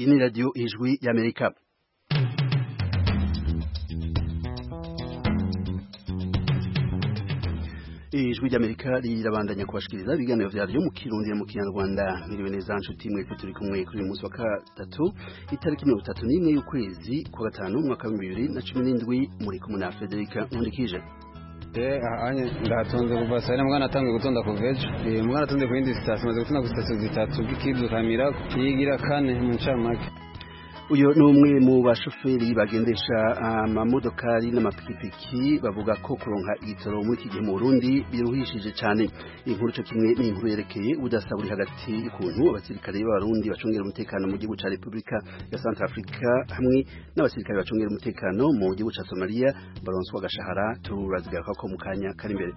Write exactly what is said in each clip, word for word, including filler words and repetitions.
ni radio Ijwi y'Amerika. Ijwi ry'Amerika rirabandanya kubashikiriza ibiganiro vyaryo mu Kirundi mu Kinyarwanda. Miriwe neza nshuti mwe turi kumwe kuri uyu munsi wa gatatu itariki mirongo itatu n'imwe y'ukwezi kwa gatanu umwaka wa bibiri na cumi n'indwi muri kumwe na Federica Nkundikije. Eh anye ndatonze kuva saa mwana atangiye gutonda kuvejo. Eh mwana atonze ku yindi station maze gutonda ku station zitatu bikizu kamira yigira kane mu ncamake. Uyo ni umwe mu bashoferi bagendesha amamodokari n'amapikipiki bavuga ko kuronka igitoro muri iki gihe mu Burundi biruhishije cyane. Inkuru cyo kimwe ni inkuru yerekeye ubudasaburi hagati y'ukuntu abasirikare b'Abarundi bacungera umutekano mu gihugu ca Republika ya Centrafrica hamwe n'abasirikare bacungera umutekano mu gihugu ca Somalia baronswa agashahara. Turazigaruka ko mu kanya kari imbere.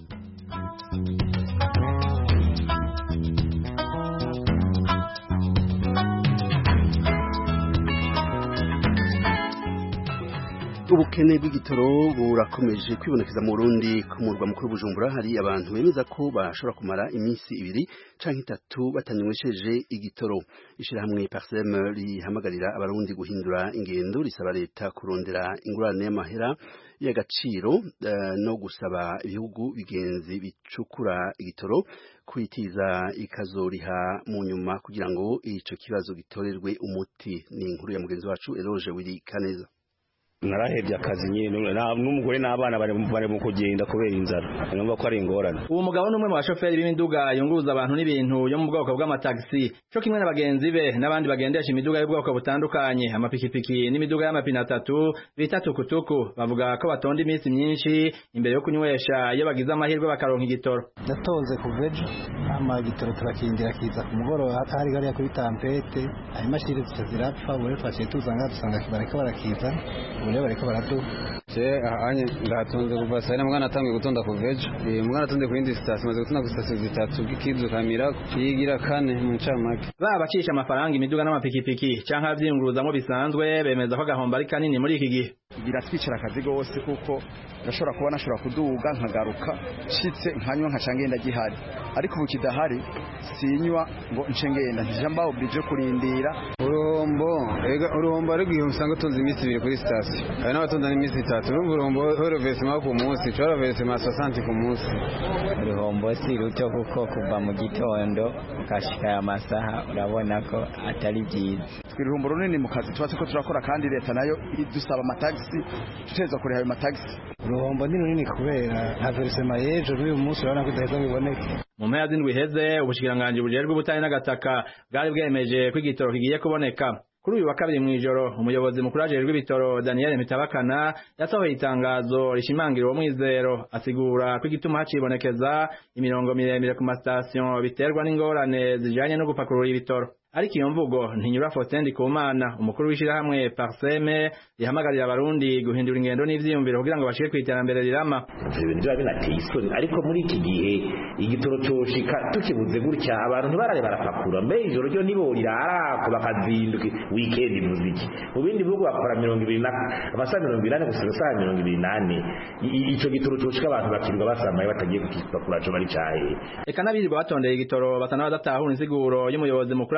Ubukene bw'igitoro burakomeje kwibonekeza mu Burundi. Ku murwa mukuru Bujumbura hari abantu bemeza ko bashobora kumara iminsi ibiri canke itatu batanywesheje igitoro. Ishirahamwe Parsem rihamagarira Abarundi guhindura ingendo, risaba leta kurondera ingurane y'amahera y'agaciro uh, no gusaba ibihugu bigenzi bicukura igitoro kwitiza ikazoriha mu nyuma kugira ngo ico kibazo gitorerwe umuti. Ni inkuru ya mugenzi wacu Eloge Wili Kaneza. Narahevye akazi nyine n'umugore n'abana bari mu kugenda kubera inzara ngomba ko ari ingorane. Uwo mugabo numwe mu bashoferi b'imiduga yunguruza abantu n'ibintu yo mu bwoko bw'amataxi cyo kimwe n'abagenzi be n'abandi bagendesha imiduga y'ubwoko butandukanye amapikipiki n'imiduga y'amapine atatu bita tukutuku bavuga ko batonda iminsi myinshi imbere yo kunywesha iyo bagize amahirwe bakaronka igitoro. Ndatonze kuvejo ama igitoro turakindira kiza ku mugoroba hari gari ya kuri tampete ari mashire zirapfa bure fashe tuzanga dusanga kibareka barakiza bariko baratu je anye ndatonze kuva saa mwana atangiye gutonda kuvejo. Eh mwana atonze ku yindi station maze gutonda ku station zitatu bikizu kamira yigira kane mu ncamake. Babacisha amafaranga imiduga n'amapikipiki canke avyinguruzamo bisanzwe bemeza ko gahomba ari kanini muri iki gihe. Biratwicira akazi gose kuko ndashobora kuba nashobora kuduga nkagaruka shitse nkanywa nkacangenda gihari ariko ubu kidahari sinywa ngo ncengenda ntijamba oblige kurindira urombo ega urombo ari gihe usanga tonze iminsi ibiri kuri station hari n'abatonda n'iminsi itatu urombo horovesema ku munsi horovesema soixante ku munsi. Urombo si ruto kuko kuva mu gitondo ukashika ya masaha urabona ko atari byiza. Twirumbo runini mu kazi tuba ko turakora kandi leta nayo idusaba amataxi tuteza kuri ayo mataxi. Urombo ni runini kubera nta versema y'ejo uyu munsi urabona ko idaheza biboneke. Mu mpera z'indwi iheze ubushikiranganje bujejwe ubutari n'agataka bwari bwemeje ko igitoro kigiye kuboneka. Kuri uyu wa kabiri mw'ijoro umuyobozi mukuru ajejwe ibitoro Daniel Mitabakana yasohoye itangazo rishimangira uwo mwizero asigura ko igituma hacibonekeza imirongo miremire ku mastation biterwa n'ingorane zijanye no gupakurura ibitoro. Ariko iyo mvugo ntinyura Fotendi Kumana umukuru w'ishirahamwe Parseme rihamagarira Abarundi guhindura ingendo n'ivyiyumviro kugira ngo bashike kwiterambere rirama. Ibintu bya binateye isoni ariko muri iki gihe igitoro coshika tukibuze gutya abantu ntibarare barapakura mbe ijoro ryo nibo rirara ko bakazinduka weekend muziki mu bindi bihugu bakora mirongo ibiri na abasa mirongo inani gusa saa mirongo ibiri nane ico gitoro coshika abantu bakirirwa basamaye batagiye kukipakura cyo bari cyahe. Eka nabirirwa batondeye igitoro batana badatahura insiguro y'umuyobozi mukuru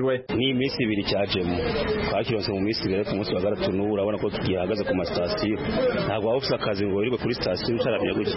ni iminsi ibiri cyajemo twakironse mu minsi ibiri ku munsi wa gatatu n'ubu urabona ko tugihagaze ku masitasiyo ntabwo waba ufite akazi ngo wirirwe kuri sitasiyo utarabya gutya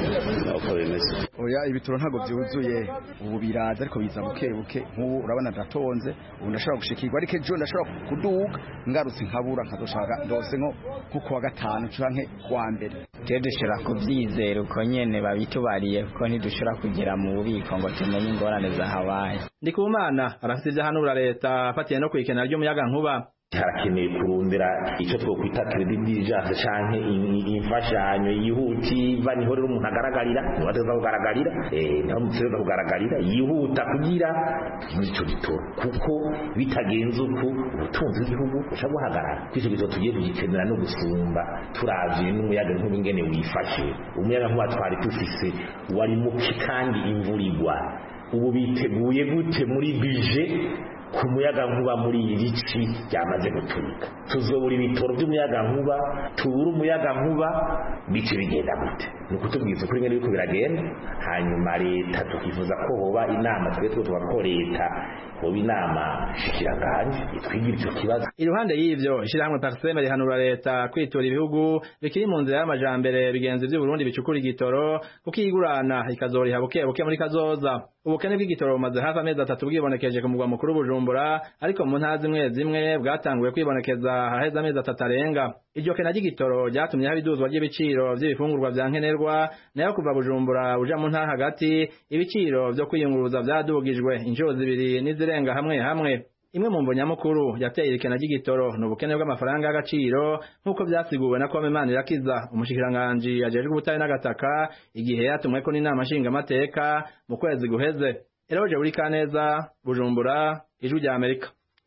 uko bimeze. Oya ibitoro ntabwo byuzuye ubu biraza ariko biza buke buke nk'ubu urabona ndatonze ubu ndashobora gushikirwa ariko ejo ndashobora kuduga ngarutse nkabura nkadoshaka ndose nko nko kuwa gatanu canke kuwa mbere. Twe dushobora kubyizera uko nyene babitubariye kuko ntidushobora kugera mu bubiko ngo tumenye ingorane zahabaye. Ndikumana arafite ivyahanura leta afatiye no kwikena ry'umuyaga nkuba. Harakeneye kurondera icyo twokwita credit diligence canke imfashanyo yihuti baniho rero umuntu agaragarira nibateza kugaragarira eh naho muteza kugaragarira yihuta kugira ico gitoro kuko bitagenze uko ubutunzi bw'igihugu buca buhagarara kw'icyo gitoro tugiye kugikenera no gusumba turavye n'umuyaga nkuba ingene wifashe umuyaga nkuba twari tufise wari muke kandi imvurirwa ubu biteguye gute muri budget ku muyaga nkuba muri iri ci byamaze guturika tuzobura ibitoro by'umuyaga nkuba tubura umuyaga nkuba bice bigenda gute. ni ukutubwiza ukuri ngene biriko biragenda hanyuma leta tukifuza ko hoba inama twese tuba ko leta hoba inama shikiranganje itwigira icyo kibazo. Iruhande y'ivyo ishirahamwe Parseme rihanura leta kwitura ibihugu bikiri mu nzira y'amajambere bigenze by'u Burundi bicukura igitoro kuko igurana ikazoriha buke buke muri kazoza. Ubukene bw'igitoro bumaze hafi amezi atatu bwibonekeje ku mugwa mukuru Bujumbura ariko mu ntara zimwe zimwe bwatanguye kwibonekeza haheze amezi atatu arenga. Iryo kena ry'igitoro ryatumye haba iduzwa ry'ibiciro by'ibifungurwa vya nkenerwa nayo kuva Bujumbura uja mu ntara hagati ibiciro vyo kwiyunguruza vyadugijwe inshuro zibiri n'izirenga hamwe hamwe. Imwe mu mbonyamukuru yateye irikena ry'igitoro n'ubukene bw'amafaranga y'agaciro nk'uko vyasiguwe na Kwame Manirakiza umushikiranganji ajejwe ubutare n'agataka igihe yatumweko n'inama nshingamateka mu kwezi guheze. Eloge Burikaneza, Bujumbura, Ijwi rya Amerika.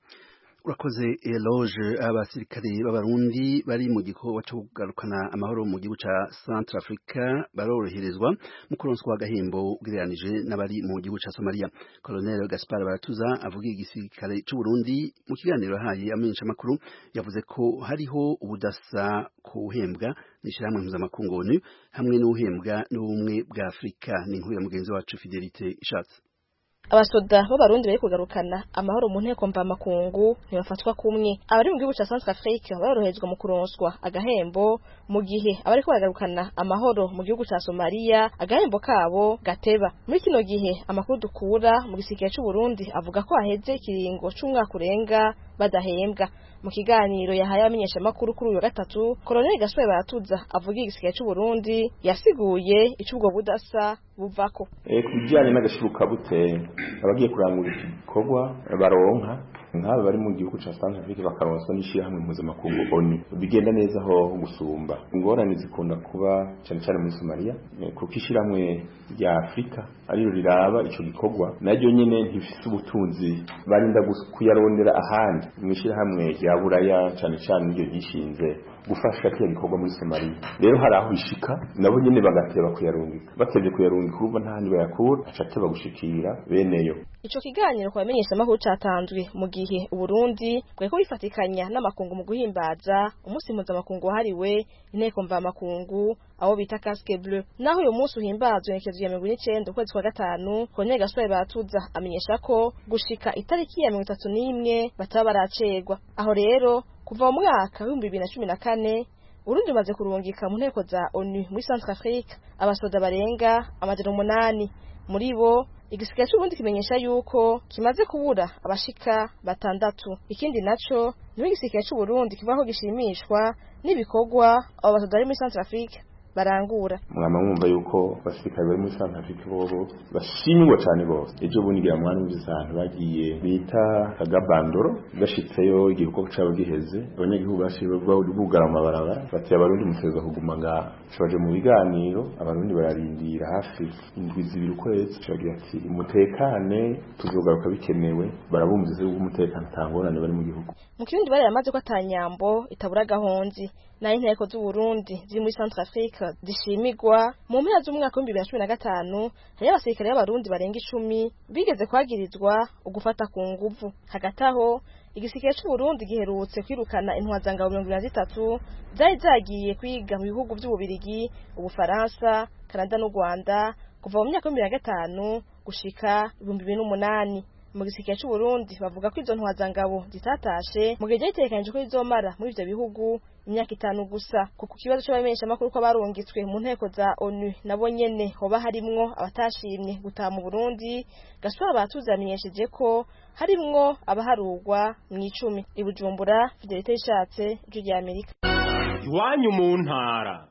Urakoze Eloge. Abasirikare b'abarundi bari mu gikorwa cyo kugarukana amahoro mu gihugu ca Central Africa baroroherezwa mu kuronswa agahembo ugereranije n'abari mu gihugu ca Somalia. Colonel Gaspar Baratuza avuga igisirikare c'u Burundi mu kiganiro haye amenyesha makuru yavuze ko hariho ubudasa kuhembwa n'ishirahamwe mpuzamakungu O N U hamwe n'uhembwa n'ubumwe bwa Afrika. Ni inkuru ya mugenzi wacu Fidelite Ishatse. Abasoda b'abarundi bari kugarukana amahoro mu nteko mvamakungu ntibafatwa kumwe. Abari mu gihugu ca Central Africa baroroherezwa mu kuronswa agahembo mu gihe abari ko bagarukana amahoro mu gihugu ca Somalia agahembo kabo gateba. Muri kino gihe amakuru dukura mu gisirikare c'u Burundi avuga ko haheze ikiringo c'umwaka urenga badahembwa. Mu kiganiro yahaye amenyesha makuru kuri uyu gatatu Colonel Gaspar Baratuza avuga igisirikare c'u Burundi yasiguye icubwo budasa buvako. Eh kujyanye n'agashiruka bute abagiye kurangura igikorwa baronka nk'aba bari mu gihugu ca Central Africa bakaronswa n'ishirahamwe mpuzamakungu O N U bigenda neza ho gusumba. Ingorane zikunda kuba cyane cyane muri Somalia kuko ishirahamwe rya Afrika ariro riraba ico gikorwa naryo nyene ntifise ubutunzi barinda kuyarondera ahandi mu ishirahamwe rya Buraya cyane cyane iryo gishinze gufasha kiya gikorwa muri Somalia. Rero hari aho bishika nabo nyene bagateba kuyarungika batevye kuyarungika urumva ntahandi bayakura acateba gushikira beneyo. Ico kiganiro kwa bamenyesha makuru catanzwe mu gihe Uburundi bweko bifatikanya n'amakungu mu guhimbaza umunsi mpuzamakungu wahariwe inteko mvamakungu abo bita casque bleu. Naho uyu munsi uhimbazwe nekezo ya mirongo icenda ukwezi kwa gatanu Colonel Gaspar Baratuza amenyesha ko gushika itariki ya mirongo itatu n'imwe bataba baracegwa. Aho rero kuva mu mwaka wa bibiri na cumi na kane Urundi maze kurungika mu nteko za O N U muri Central Africa abasoda barenga amajana umunani. Muri bo igisirikare c'Uburundi kimenyesha yuko kimaze kubura abashika batandatu. Ikindi naco ni igisirikare c'Uburundi kivaho gishimishwa n'ibikorwa abo basoda bari muri Central Africa barangura. Mwama mwumva yuko basirikare bari muri Central Africa bobo bashimwa cyane bose. Ejo bunigira mwana w'izantu bagiye bita Kagabandoro gashitseyo igihugu cyabo giheze abanyagihugu bashibwa bugara mu barabara bati abarundi museza kuguma nga baje mu biganiro abarundi bararindira hafi indwi zibiri ukwezi cyagira ati umutekane tuzogaruka bikenewe barabumvize umutekano tangorane bari mu gihugu. Mu kirundi bari yamaze ko atanyambo itabura gahonzi na inteko z'u Burundi ziri muri Central Africa zishimigwa mu mpera z'umwaka wa bibiri na cumi na gatanu hari abasirikare b'abarundi barenga icumi bigeze kwagirizwa ugufata ku nguvu. Hagati aho igisirikare c'u Burundi giherutse kwirukana intwazangabo mirongo ibiri na zitatu zari zagiye kwiga mu bihugu by'Ububirigi, Ubufaransa, Canada n'u Rwanda kuva mu myaka ya bibiri na gatanu gushika ibihumbi bibiri n'umunani. Mu gisirikare c'u Burundi bavuga ko izo ntwazangabo zitatashe mu gihe gitekanije ko izomara muri ivyo bihugu imyaka itanu gusa. Kuko kibazo c'abamenyesha makuru ko barungitswe mu nteko za O N U nabo nyene hoba harimwo abatashimye gutaha mu Burundi. Gaspar Baratuza yamenyesheje ko harimwo abaharugwa mu icumi. I Bujumbura, Fidelite Ishatse, Ijwi rya Amerika. Iwanyu mu ntara.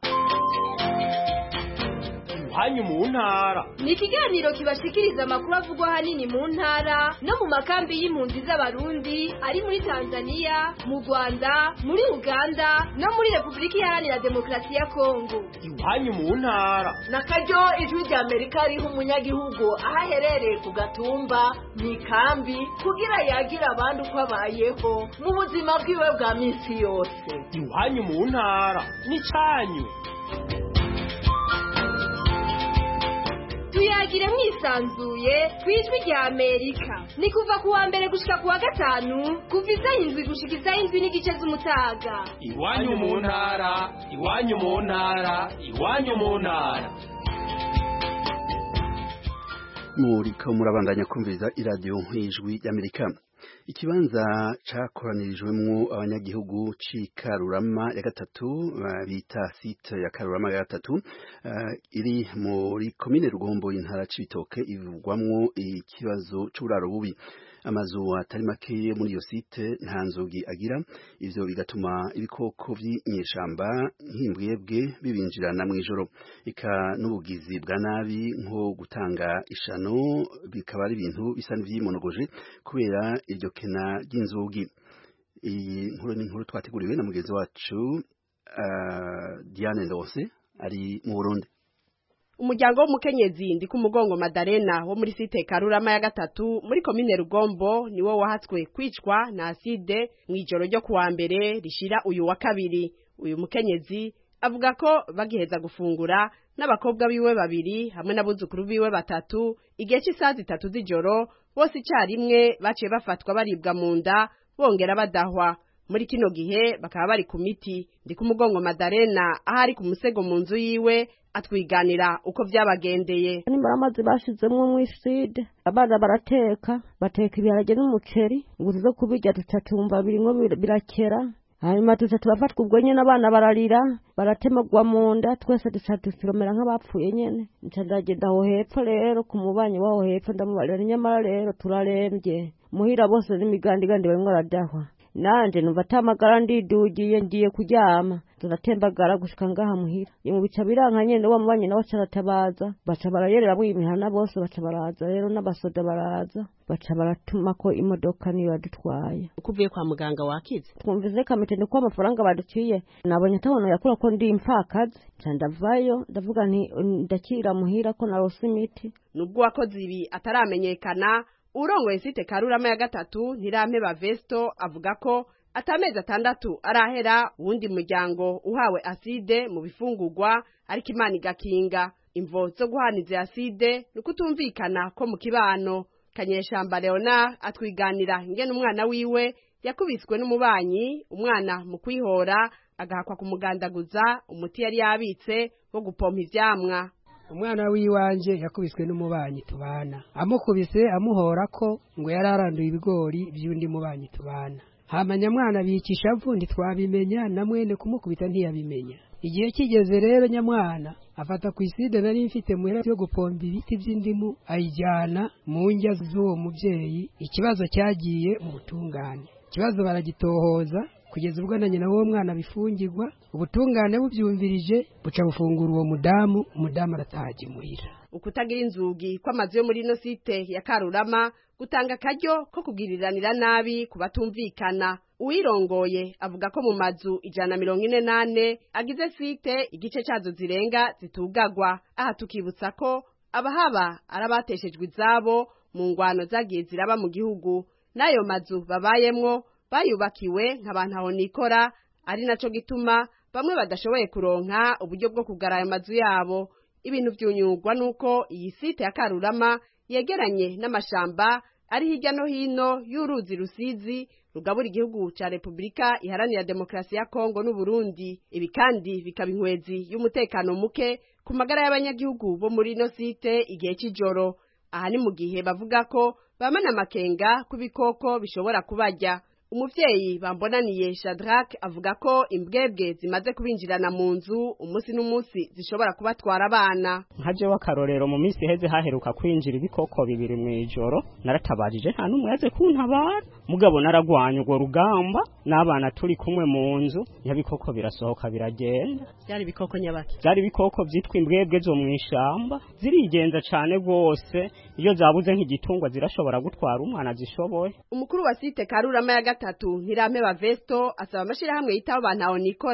Iwanyu mu ntara ni ikiganiro kibashikiriza amakuru avugwa hanini mu ntara no mu makambi y'impunzi z'abarundi ari muri Tanzania, mu Rwanda, muri Uganda no muri Republika Iharanira Demokarasi ya Kongo. Iwanyu mu ntara nakaryo Ijwi rya Amerika riho umunyagihugu aho aherereye ku gatumba mu ikambi kugira yagira abandi uko abayeho mu buzima bwiwe bwa minsi yose. Iwanyu mu ntara ni canyu. Tuyagire mwisa yisanzuye ku ijwi rya amerika ni kuva ku wa mbere gushika ku wa gatanu kuva isaha indwi gushika isaha indwi n'igice z'umutaga iwanyu mu ntara iwanyu mu ntara iwanyu mu ntara muriko murabandanya kumviriza iradiyo nk'ijwi y'Amerika. Ikibanza cakoranirijwemwo abanyagihugu c'ikarurama ya gatatu bita site ya Karurama ya gatatu uh, iri muri komine Rugombo y'intara c'Ibitoke ivugwamwo ikibazo c'uburaro bubi. Amazu atari make muri iyo site nta nzugi agira, ivyo bigatuma ibikoko vy'inyeshamba nk'imbwebwe bibinjirana mw'ijoro, ika n'ubugizi bwa nabi nko gutanga ishano bikaba ari ibintu bisa n'ivyimonogoje kubera iryo kena ry'inzugi. Iyi nkuru ni inkuru twateguriwe na mugenzi wacu uh, Diane Ndose ari mu Burundi. Umuryango w'umukenyezi ndi ku mugongo Madarena wo muri site Karurama ya gatatu muri komine Rugombo niwo wahatswe kwicwa na aside mwijoro ryo kuwa mbere rishira uyu wa kabiri. Uyu mukenyezi avuga ko bagiheza gufungura n'abakobwa biwe babiri hamwe n'abuzukuru biwe batatu igihe cy'isaha zitatu z'ijoro bose icyarimwe baciye bafatwa baribwa mu nda bongera badahwa. Muri kino gihe bakaba bari ku miti. Ndi ku mugongo Madarena ahari ku musego mu nzu yiwe atwiganira uko byabagendeye. Nimba amazi bashizemwe mu iside abana barateka bateka ibiharage n'umuceri nguzo kubijya tutatumva birimwo birakera hanyuma tutatu bafatwa ubwo nyene abana bararira baratemagwa mu nda twese dusatifiromera nk'abapfuye nyene ncandagenda aho hepfo rero ku mubanyi waho hepfo ndamubarira nyamara rero turarembye muhira bose n'imigandigandi barimwo radahwa nanje numva tamagara ndidugiye ngiye kuryama turatembagara gushika ngaha muhira mu bica biranka nyene wa mubanye nawe caratabaza baca barayerera bw'imihana bose baca baraza rero n'abasoda baraza baca baratuma ko imodoka niyo yadutwaye. Ukuvuye kwa muganga wakize twumvize kamete ndiko amafaranga baduciye nabonye tabono yakura ko ndi impfakazi candavayo ndavuga nti ndakira muhira ko narose imiti. Nubwo wakoze ibi ataramenyekana urongoye site Karurama ya gatatu Ntirampeba Vesto avuga ko atamezi atandatu arahera wundi muryango uhawe aside mu bifungurwa ariko Imana igakinga. Imvo zo guhaniza aside nukutumvikana ko mu kibano. Kanyeshamba Leona atwiganira ingene umwana wiwe yakubiswe n'umubanyi umwana mu kwihora agahakwa kumugandaguza umuti yari yabitse wo gupompa ivyamwa. Umwana wiwanje yakubiswe n'umubanyi tubana amukubise amuhora ko ngo yararanduye ibigori by'undi mubanyi tubana hamanya mwana bikisha vundi twabimenya na mwene kumukubita ntiyabimenya. Igihe kigeze rero nyamwana afata ku iside nari mfite muhera yo gupomba ibiti by'indimu ayijyana mu njya z'uwo muvyeyi. Ikibazo cyagiye mu butungane, ikibazo baragitohoza kugeza ubwo na nyina w'uwo mwana bifungirwa. Ubutungane buvyumvirije buca bufungura uwo mudamu, umudamu aratahaje muhira. Ukutagira inzugi kw'amazu yo muri no site ya Karurama gutanga karyo ko kugiriranira nabi kubatumvikana. Uwirongoye avuga ko mu mazu ijana mirongo ine nane agize site igice cyazo zirenga zitugagwa. Aha tukibutsa ko abahaba arabateshejwe izabo mu ngwano zagiye ziraba mu gihugu, nayo mazu babayemwo bayubakiwe nk'abantu aho nikora, ari naco gituma bamwe badashoboye kuronka uburyo bwo kugara ayo mazu yabo. Ibintu vyunyugwa nuko iyi site ya Karurama yegeranye n'amashamba ari hirya no hino y'uruzi Rusizi rugabura igihugu ca Republika Iharanira Demokrasi ya Kongo n'u Burundi. Ibi kandi bikaba inkwezi y'umutekano muke ku magara y'abanyagihugu bo muri no site igihe c'ijoro. Aha ni mu gihe bavuga ko bamana makenga kubikoko bishobora kubarya. Umuvyeyi Bambonaniye Shadrack avuga ko imbwebwe zimaze kubinjirana mu nzu umunsi n'umunsi zishobora kubatwara abana. Nkaje wakarorero mu minsi heze haheruka kwinjira ibikoko bibiri mwijoro, naratabajije nta numwe yaze kuntabara, mugabo naragwanya urwo rugamba n'abana turi kumwe mu nzu, nyabikoko birasohoka biragenda. Byari bikoko nyabaki? Byari bikoko vyitwa imbwebwe zo mwishamba, zirigenza cane gose, iyo zabuze nk'igitungwa zirashobora gutwara umwana zishoboye. Umukuru wa site Karurama ya gatatu Ntirampeba Vesto asaba amashirahamwe yitaho abantu aho nikora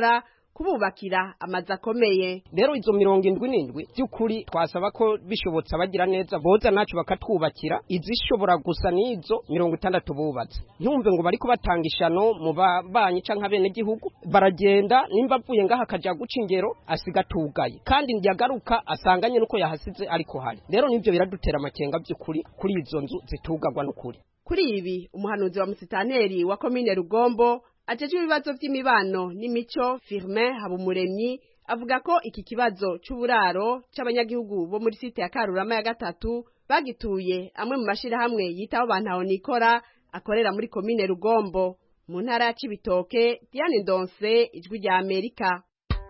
kububakira amazu akomeye. Rero izo mirongo indwi n'indwi by'ukuri twasaba ko bishobotse abagira neza boza nacu bakatwubakira izishobora gusa n'izo mirongo itandatu bubatse. Ntumve ngo bari kubatanga ishano mu babanyi canke abene gihugu, baragenda nimba avuye ngaha akaja guca ingero asiga tugaye kandi ndiyagaruka asanganye nuko yahasize ariko hari. Rero nivyo biradutera amakenga by'ukuri kuri izo nzu zitugagwa n'ukuri. Kuri ibi umuhanuzi wa musitaneri wa komine Rugombo ajeje ibibazo by'imibano n'imico Firmin Habumuremyi avuga ko iki kibazo c'uburaro c'abanyagihugu bo muri site ya Karurama ya gatatu bagituye amwe mu mashira hamwe yitaho bantaho nikora akorera muri komine Rugombo mu ntara ya Cibitoke. Diane Ndonse, Ijwi rya Amerika.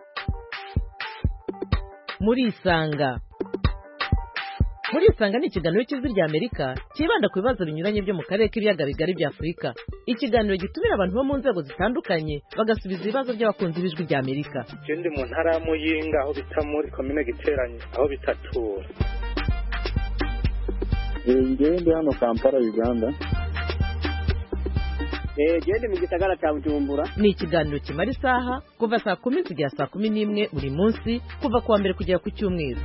Muri Isanga Muri Isanga ni ikiganiro cy'Ijwi rya Amerika kibanda ku bibazo binyuranye byo mu karere k'ibiyaga bigari bya Afurika. Ikiganiro gitumira abantu bo mu nzego zitandukanye bagasubiza ibibazo by'abakunzi b'Ijwi rya Amerika. Je ndi mu ntara ya Muyinga aho bita muri komine Giteranye aho bitatura. Ngewe ndi hano Kampala Uganda. Eh je ndi mu gisagara cya Bujumbura. Ni ikiganiro kimara isaha kuva saa kumi kugera saa kumi n'imwe buri munsi kuva kuwa mbere kugera ku cyumweru.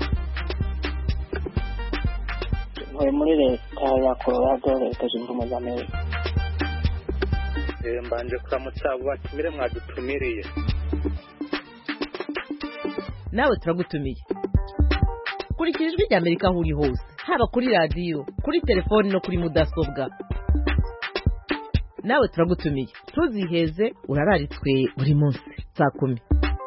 Muri muri leta ya Colorado leta zunze ubumwe za Amerika. Eh mbanje kuramutsa batumire mwadutumiriye. Nawe turagutumiye. Kurikira Ijwi rya Amerika aho uri hose, haba kuri radio, kuri telefone no kuri mudasobwa. Nawe turagutumiye. Tuziheze urararitswe buri munsi saa kumi.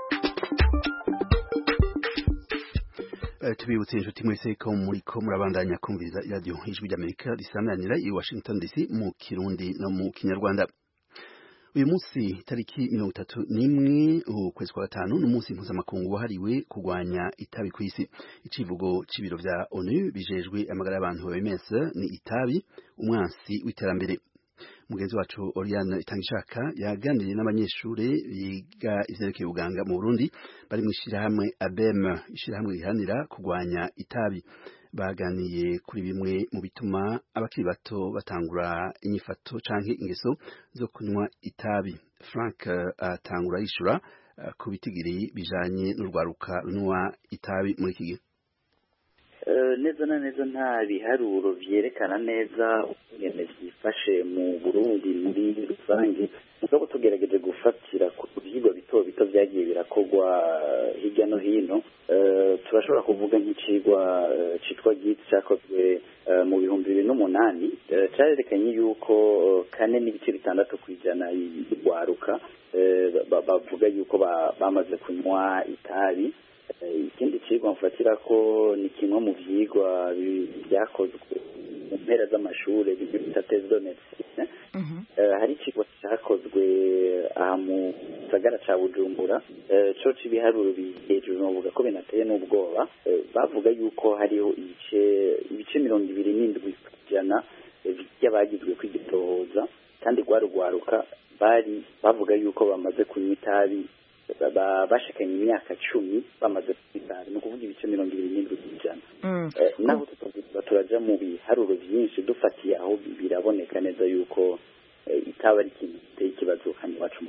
Tubibutse inshuti mwese ko muri ko murabandanya kumviriza radio Ijwi rya Amerika risananira i Washington D C mu Kirundi no mu Kinyarwanda. Uyu munsi tariki mirongo itatu n'imwe ukwezi kwa gatanu n'umunsi mpuzamakungu wahariwe kurwanya itabi ku isi. Icivugo c'ibiro vya ONU bijejwe amagara y'abantu O M S ni itabi umwansi w'iterambere. Mugenzi wacu Oriane Itangishaka yaganiriye n'abanyeshure biga ivyerekeye ubuganga mu Burundi bari mu ishirahamwe A B E M, ishirahamwe rihanira kurwanya itabi. Baganiye kuri bimwe mu bituma abakiri bato batangura inyifato canke ingeso zo kunywa itabi. Frank atangura uh, yishura uh, ku bitigiri bijanye n'urwaruka runywa itabi muri iki gihe. Neza na neza nta biharuro vyerekana neza ingene vyifashe mu Burundi muri rusange, mugabo tugerageje gufatira ku vyigwa bito bito vyagiye birakorwa hirya no hino. Turashobora kuvuga nk'icigwa citwa G I T cakozwe mu bihumbi bibiri n'umunani carerekanye yuko kane n'ibice bitandatu kw'ijana y'urwaruka bavuga yuko bamaze kunywa itabi. Ikindi cigwa mfatira ko ni kimwe mu vyigwa byakozwe mu mpera z'amashure bita thèse de médecine. Hari icigwa cyakozwe aha mu gisagara ca Bujumbura co c'ibiharuro hejuru novuga ko binateye n'ubwoba. Bavuga yuko hariho ibice ibice mirongo ibiri n'indwi kw'ijana by'abagizwe kw'igitohoza kandi rwarugwaruka bari bavuga yuko bamaze kunywa itabi bashikanye imyaka cumi bamaze kwitara, ni ukuvuga ibice mirongo ibiri n'indwi kw'ijana. Naho turaja mu biharuro vyinshi dufatiye aho biraboneka neza yuko itaba ari ikintu giteye ikibazo hano iwacu.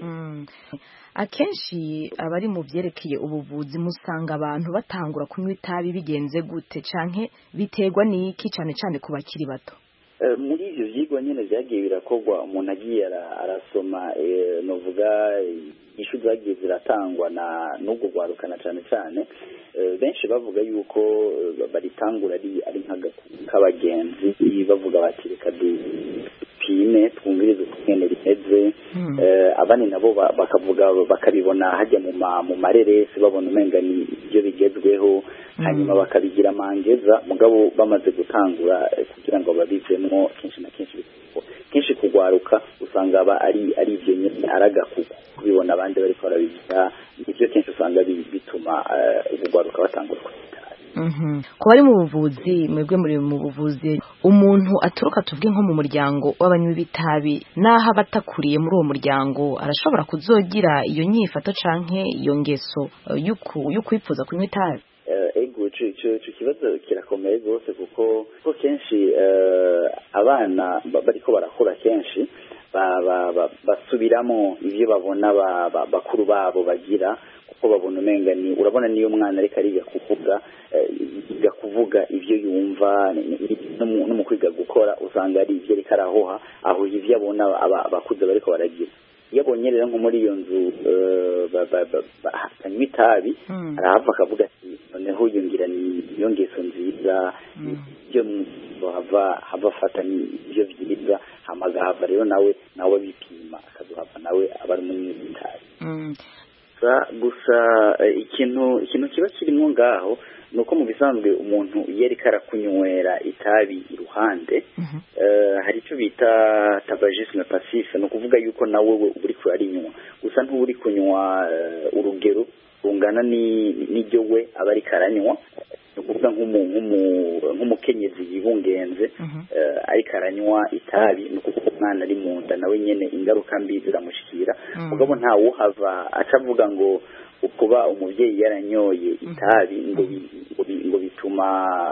Akenshi abari mu vyerekeye ubuvuzi musanga abantu batangura kunywa itabi bigenze gute canke biterwa n'iki cane cane ku bakiri bato? Muri ivyo vyigwa nyene vyagiye birakorwa umuntu agiye arasoma novuga ishu zagiye ziratangwa na n'ubwo gwarukana cane cane benshi bavuga yuko baritangura ari ari nk'abagenzi bavuga bati reka dupime twumvirize ukugene rimeze. Abandi nabo bakavuga bakabibona hajya mu mareresi babona umenga ni ibyo bigezweho, hanyuma bakabigira mangeza mugabo bamaze gutangura kugira ngo babivemo kenshi na kenshi kenshi kugwaruka usanga aba ari ari ibyo nyine aragakuko kubibona abandi bariko barabigira, ibyo kenshi usanga bituma ubugwaruka batangura kwitara. Mhm. Ko bari mu buvuzi, mwebwe muri mu buvuzi, umuntu aturuka tubwe nko mu muryango w'abanywi bitabi naho abatakuriye muri uwo muryango arashobora kuzogira iyo nyifato canke iyo ngeso yuko yukwipfuza kunywa itabi? ego icyo kibazo kirakomeye rwose kuko kuko kenshi abana bariko barakura kenshi basubiramo ibyo babona bakuru babo bagira kuko babona umenga ni urabona niyo mwana ariko ariga kuvuga yiga kuvuga ibyo yumva no mu kwiga gukora usanga ari ibyo ariko arahoha aho ivyo abona abakuze bariko baragira iyo abonye rero nko muri iyo nzu bahakanywa itabi arahava akavuga ati noneho yongera niyo ngeso nziza ibyo hava hava afata ibyo byiza hamagahava rero nawe nawe bipima akazuhava nawe aba ari umunyitabi gusa ikintu ikintu kiba kirimo ngaho nuko mu bisanzwe umuntu iyo ariko arakunywera itabi iruhande hari icyo bita tabagisme passive ni ukuvuga yuko nawe uba uri kurarinywa gusa ntuba uri kunywa urugero rungana n'iryo we aba ariko aranywa ni ukuvuga nk'umukenyezi yibungenze ariko aranywa itabi ni ukuvuga umwana ari mu nda nawe nyine ingaruka mbi ziramushikira mugabo ntawe uhava acavuga ngo kuba umubyeyi yaranyoye itabi ngo bituma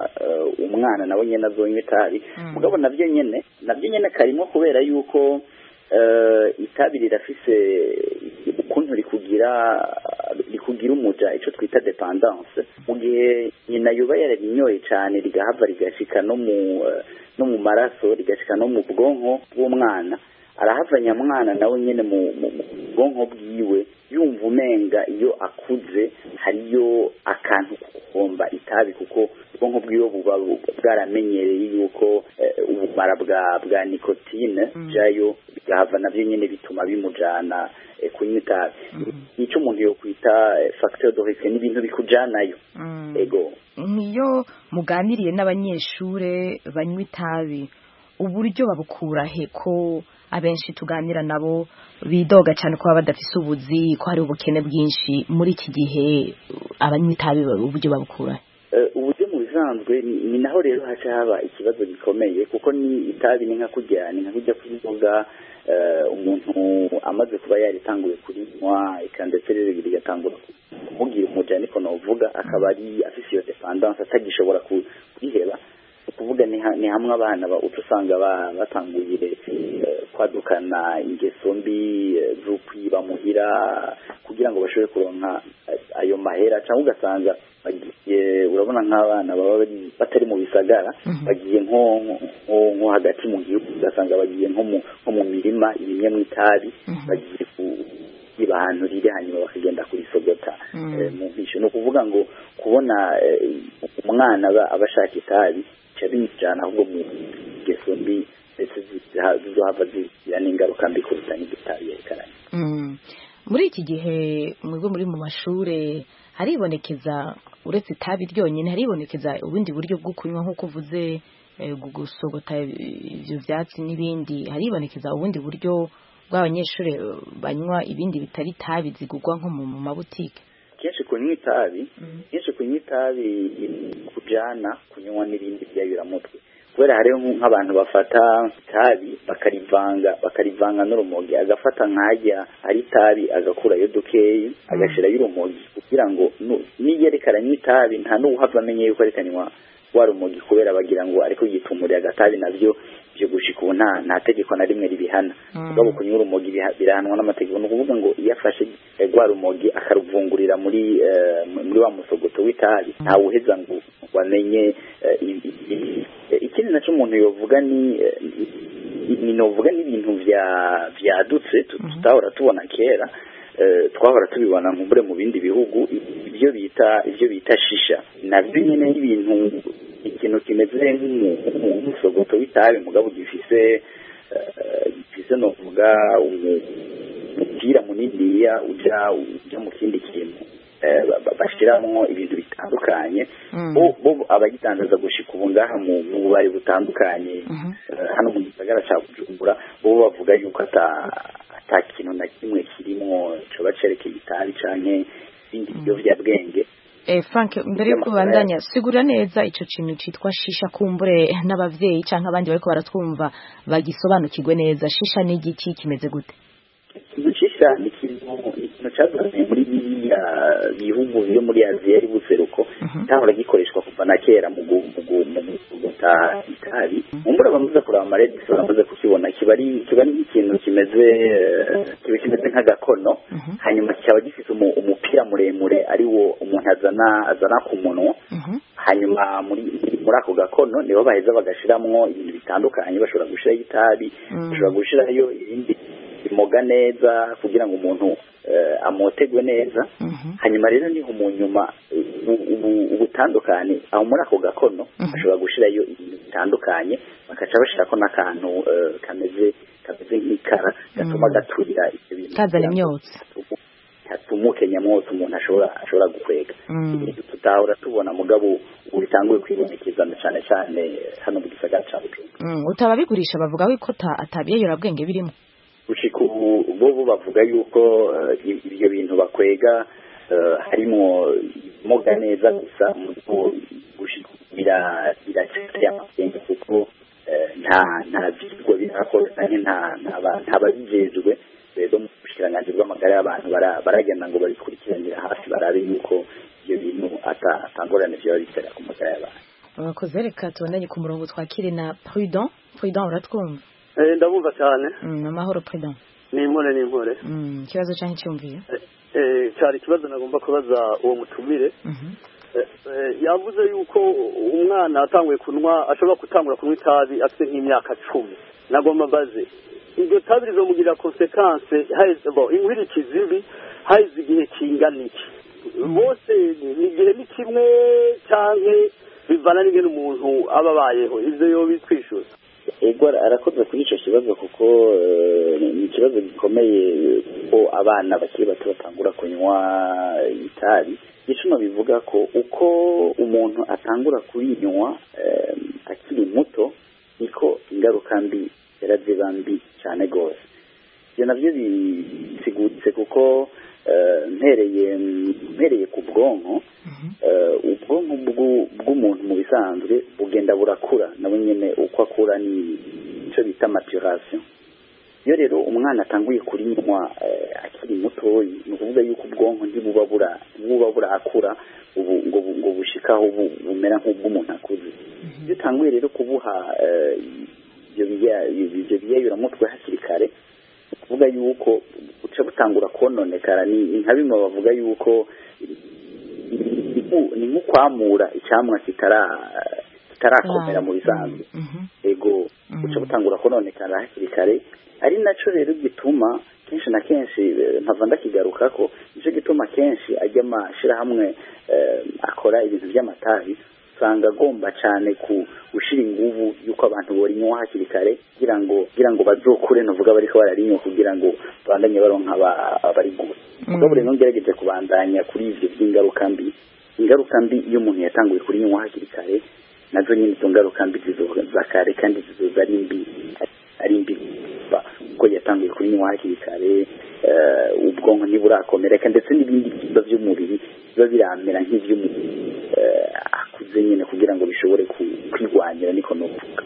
umwana nawe nyine azonywa itabi mugabo nabyo nyine nabyo nyine karimo kubera yuko itabi rirafise ukuntu rikugira rikugira umuja icyo twita dependance mu gihe nyina yuba yararinyoye cyane rigahava rigashika no mu no mu maraso rigashika no mu bwonko bw'umwana arahava nyamwana nawe nyine mu bwonko bwiwe yumva umenga iyo akuze hariyo akantu kukomba itabi kuko ubwonko bwiwe buba bwaramenyereye yuko ubumara bwa bwa nikotine jayo bigahava navyo nyine bituma bimujana kunywa itabi nicyo umuntu yo kwita facteur de risque n'ibintu bikujanayo ego niyo muganiriye n'abanyeshure banywa itabi uburyo babukura he ko abenshi tuganira nabo bidoga cyane ko badafise ubuzi ko hari ubukene bwinshi muri iki gihe abanywa itabi uburyo babukura uburyo mu bisanzwe ni naho rero haca haba ikibazo gikomeye kuko ni itabi ni nka kurya ni nka kujya kuvuga umuntu amaze kuba yaritanguye kurinywa ndetse rero rigatangura kumubwira umuja niko novuga akaba ari afise iyo dependance atagishobora kuriheba kuvuga ni hamwe abana usanga batanguye kwadukana ingeso mbi zo kwiba muhira kugira ngo bashobore kuronka ayo mahera cyangwa ugasanga bagiye urabona nk'abana baba batari mu bisagara bagiye nko nko hagati mu gihugu ugasanga bagiye nko mu mirima irimye mu itabi bagiye kwiba ahantu riri hanyuma bakagenda kurisogota mu mpisho ni ukuvuga ngo kubona umwana aba ashaka itabi cyabinjana ahubwo mu ngeso mbi ndetse zizohava zigira n'ingaruka mbi kuruta n'igitabi yerekeranye muri iki gihe mwebwe muri mu mashure haribonekeza uretse itabi ryonyine haribonekeza ubundi buryo bwo kunywa nk'uko uvuze gusogota ibyo byatsi n'ibindi haribonekeza ubundi buryo bw'abanyeshuri banywa ibindi bitari itabi zigurwa nko mu mabutike kenshi kunywa itabi kenshi kunywa itabi kujana kunywa n'ibindi byayuramutwe kubera hariho nk'abantu bafata itabi bakarivanga bakarivanga n'urumogi agafata nkajya ari itabi agakurayo dukeyi agashirayo urumogi kugira ngo niyerekaranye itabi nta n'uhava amenye yuko arekanywa wa rumogi kubera bagira ngo ariko yitumuriye agatabi navyo byo gushika ubu nta nta tegeko na rimwe ribihana ubwo kunywa urumogi birahanwa n'amategeko no kuvuga ngo iyo afashe gwa rumogi akaruvungurira muri muri wa musogoto w'itabi nta uheza ngo wamenye ikindi naco umuntu yovuga ni ni novuga n'ibintu vya vyadutse tutahora tubona kera twahora tubibona nk'umure mu bindi bihugu ibyo bita ibyo bita shisha nabyo nyine n'ibintu ikintu kimeze nk'umusogoto w'itabi mugabo gifise gifise novuga umupira muniniya uja uja mu kindi kintu bashiramo ibintu bitandukanye bo abagitangaza gushika ubu ngaha mu bubari butandukanye hano mu gisagara ca Bujumbura bo bavuga yuko ata ata kintu na kimwe kirimo coba cerekeye itabi canke ibindi biyovyabwenge. Eh Frank, mbere yo kubandanya sigura neza ico kintu citwa shisha kumbure n'abavyeyi canke abandi bariko baratwumva bagisobanukirwe neza. Shisha ni igiki kimeze gute? Shisha burya ni ikintu ikintu cyazanye muri biriya bihugu byo muri aziya y'ubuseruko cyahora gikoreshwa kuva na kera mu guta itabi mumbura bamaze kuraba amaredisi bamaze kukibona kiba ari kiba ari ikintu kimeze kiba kimeze nk'agakono hanyuma cyaba gifite umupira muremure ari wo umuntu azana azana ku munwa hanyuma muri muri ako gakono nibo baheza bagashiramwo ibintu bitandukanye bashobora gushiraho itabi bashobora gushirayo ibindi bimoga neza kugira ngo umuntu amotegwe neza hanyuma rero niho mu nyuma ubutandukane aho muri ako gakono bashobora gushirayo ibintu bitandukanye bakaca bashirako n'akantu kameze kameze nk'ikara gatuma gaturira ibyo bintu kazana imyotsi hatumuke nyamwotsi umuntu ashobora ashobora gukwega ibintu tutahora tubona mugabo ubitanguye kwibonekeza cyane cyane hano mu gisagara ca Bujumbura utaba bigurisha bavuga ko atabiyeyora bwenge birimo gushika ubu bo bavuga yuko ibyo bintu bakwega harimo moga neza gusa gushika bira biracye amasenga kuko nta nta byigwa birakora kandi nta nta babijejwe rero mu bushikiranganje bw'amagara y'abantu baragenda ngo babikurikiranira hafi barabe yuko ibyo bintu atangorane byo bitera ku magara y'abantu abakoze reka tubonanye ku murongo twakire na Prudent Prudent uratwumva eh ndabumva cyane mm amahoro Prudent ni impore ni impore mm kibazo cyane cyumviye eh cyari kibazo nagomba kubaza uwo mutumire yavuze yuko umwana atanguye kunwa ashobora gutangura kunywa itabi afite nk'imyaka cumi nagomba mbaze iryo tabi rizomugirira consequence haize bo inkwirikizi mbi haize igihe kingana iki bose ni igihe ni kimwe canke bivana n'ingene umuntu aba abayeho ivyo yo bitwishuza ego arakoze kuri ico kibazo kuko ni ikibazo gikomeye ko abana bakiri bato batangura kunywa itabi gicuma bivuga ko uko umuntu atangura kurinywa akiri muto niko ingaruka mbi ziraziba mbi cyane gose ibyo navyo bisiguritse kuko mpereye mpereye ku bwonko ubwonko bw'umuntu mu bisanzwe bugenda burakura nabo nyene uko akura ni ico bita maturation iyo rero umwana atanguye kurinywa akiri mutoyi ni ukuvuga yuko ubwonko ntibuba bura buba burakura ubu ngo ngo bushikaho bumera nk'ubw'umuntu akuze iyo utanguye rero kubuha ibyo biya ibyo biyayuramutwe hakiri kare kuvuga yuko uca butangura kononekara ni nka bimwe bavuga yuko ni nko kwamura icyamwa kitara kitarakomera mu bisanzwe ego uca butangura kononekara hakiri kare ari naco rero gituma kenshi na kenshi mpava ndakigaruka ko nico gituma kenshi ajya amashira hamwe akora ibintu by'amatabi usanga agomba cyane ku gushira inguvu yuko abantu borinywa hakiri kare kugira ngo kugira ngo bazokure novuga bariko bararinywa kugira ngo bandanye baronka abari gute mugabo rero ngerageje kubandanya kuri ivyo by'ingaruka mbi ingaruka mbi iyo umuntu yatanguye kurinywa hakiri kare nazo nyine izo ngaruka mbi zizoza kare kandi zizoza ari mbi ari mbi kuko yatanguye kurinywa hakiri kare ubwonko ntiburakomereka ndetse n'ibindi biba by'umubiri biba biramera nk'ivy'umubiri akuze nyine kugira ngo bishobore kwigwanira niko novuga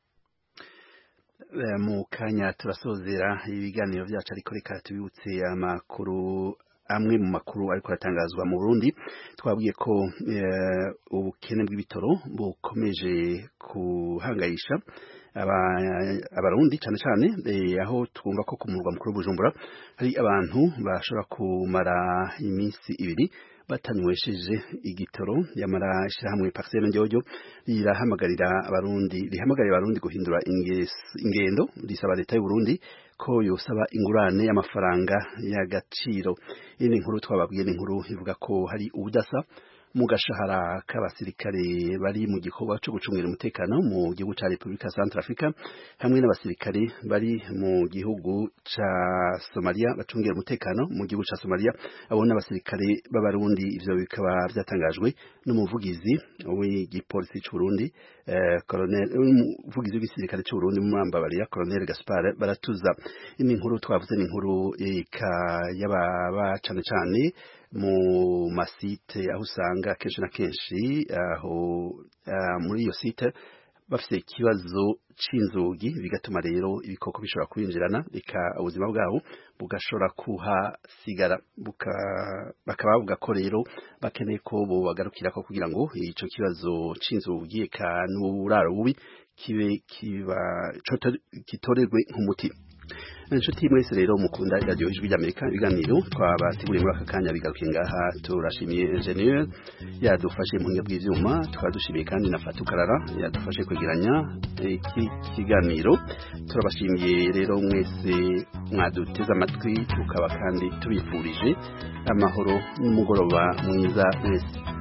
mu kanya turasozera ibiganiro byacu ariko reka tubibutse amakuru amwe mu makuru ariko aratangazwa mu Burundi twabwiye ko ubukene bw'ibitoro bukomeje kuhangayisha abarundi cyane cyane aho twumva ko ku murwa mukuru Bujumbura hari abantu bashobora kumara iminsi ibiri batanywesheje igitoro yamara ishyirahamwe Paxene Njyojo rirahamagarira abarundi rihamagarira abarundi guhindura ingendo risaba leta y'u Burundi ko yosaba ingurane y'amafaranga y'agaciro. Iyi ni inkuru twababwiye, ni inkuru ivuga ko hari ubudasa mu gashahara k'abasirikare bari mu gikorwa cyo gucungira umutekano mu gihugu cya Republika Centrafrica hamwe n'abasirikare bari mu gihugu ca Somalia bacungira umutekano mu gihugu ca Somalia abo n'abasirikare b'abarundi. Ivyo bikaba byatangajwe n'umuvugizi w'igipolisi cy'u Burundi eh, Colonel umuvugizi w'igisirikare cy'u Burundi mu Mambabariya Colonel Gaspard Baratuza. Ini nkuru twavuze ni inkuru y'ababa cane cane mu masite aho usanga kenshi na kenshi aho uh, muri iyo site bafite ikibazo c'inzugi bigatuma rero ibikoko bishobora kwinjirana reka ubuzima bwabo bugashobora kuhasigara buka bakaba bavuga ko rero bakeneye ko bo bagarukira ko kugira ngo ico kibazo c'inzugi eka n'uburaro bubi kibe kiba kitorerwe nk'umuti. Inshuti mwese rero mukunda radio ijwi ry'Amerika ibiganiro twabateguriye muri aka kanya bigarukiye ngaha turashimiye ingenieur yadufashe mu nge bw'ivyuma twadushimiye kandi na Fatukarara yadufashe kwegeranya iki kiganiro turabashimiye rero mwese mwaduteze amatwi tukaba kandi tubifurije amahoro n'umugoroba mwiza mwese.